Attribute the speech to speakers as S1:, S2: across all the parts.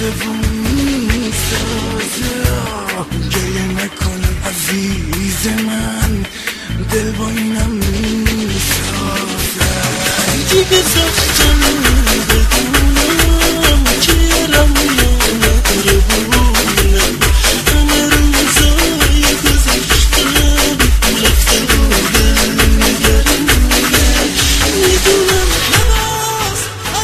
S1: جوون میسازه گریه نکن عزیز من دل با اینم میسازه دیگه زفتم بدونم که رمونه قربونم همه روزای گذشتم رفته بودم نگرونه میدونم هنوز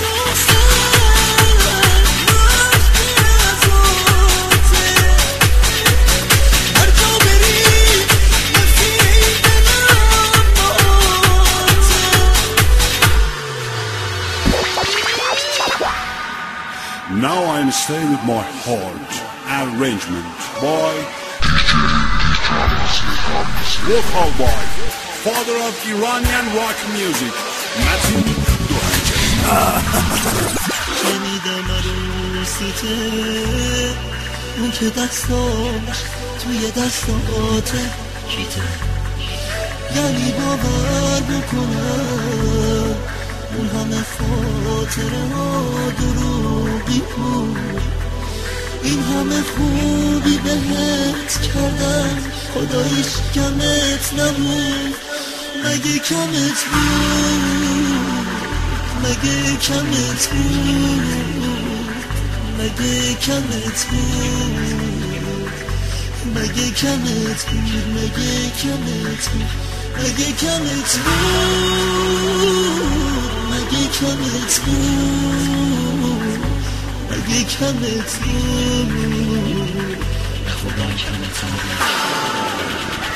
S2: Now I'm staying with my heart. Arrangement by Vocal by father of Iranian rock music Matin
S1: شنیدم عروسیته اون که دستاش توی دستاته کیته یعنی باور بکنم اون همه خاطره ها دروغی بود این همه خوبی بهت کردم خداییش کمت نبود مگه کمت بود مگه کمت بود مگه کمت بود مگه کمت بود مگه کمت بود مگه کمت بود مگه کمت بود مگه کمت بود خدا کمت بود